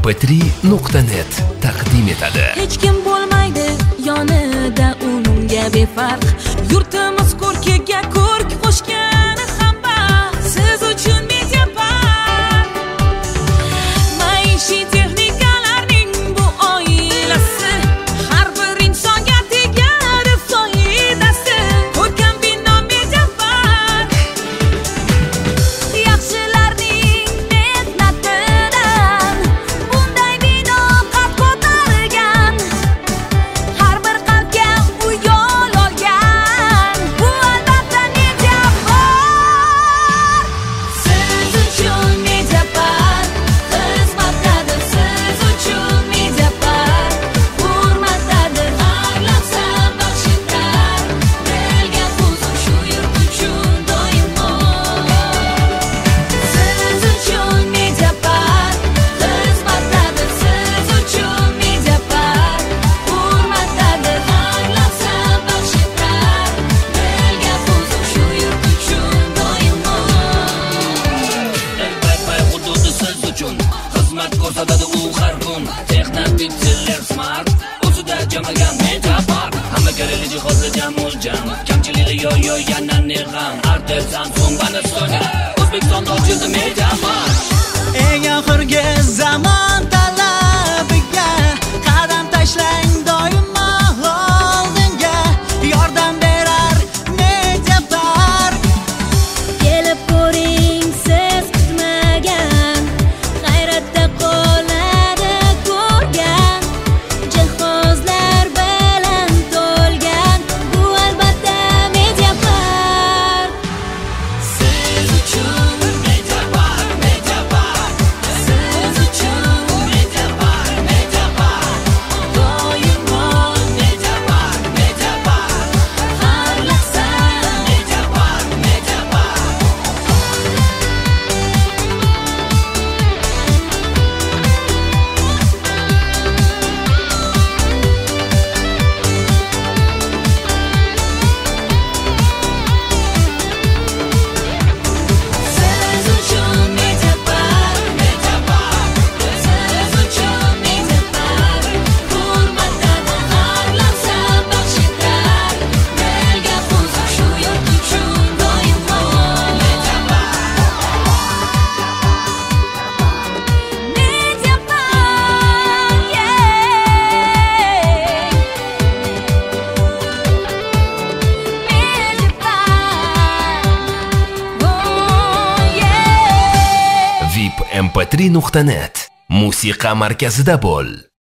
vipmp3.net taqdim etadi. Hech kim bo'lmaydi yonida unga befarq. Yurtimiz ko'rkiga ko'rk qo'shgani hamma. Siz uchun Mediapark. Maishiy texnikalarning bu oilasi har bir insonga tegadi foydasi. Ko'rkam bino Mediapark. Yaxshilarning mehnatidan bunday bino qad ko'targan. Har bir qalbga u yo'l olgan. Bu albatta Mediapark. Siz uchun Mediapark xizmatdadir. Siz uchun Mediapark hurmatdadir. Har lahza baxshidar. Belga huzur shu yurt uchun doimo. Siz uchun Mediapark xizmatdadir. Siz uchun Mediapark hurmatdadir. Har lahza baxshidar. Belga huzur shu yurt uchun doimo. Pay hududi siz uchun xizmat ko'rsatadi u har kun. Texnobitler smart o'zida jamlagan Mediapark. Hamma kerakli jihozlar jam. Kamchiligi yo yana ne g'am. Artel, Samsung, Panasonic O'zbekistonda ochildi Mediapark. Eng oxirgi zamon talabiga qadam tashlang doimo oldinga. Yordam berar Mediapark. Kelib ko'ring siz kutmagan. Hayratda qoladi ko'rgan. Jihozlar bilan to'lgan. Bu albatta Mediapark. Siz uchun Mediapark. Siz uchun Mediapark. Doimo Mediapark. Har lahza Mediapark. Siz uchun Mediapark. Siz uchun Mediapark hurmatdadir. Har lahza baxshidar. Belga huzur shu yurt uchun doimo. Mediapark, vipmp3.net musiqa markazida bo'l.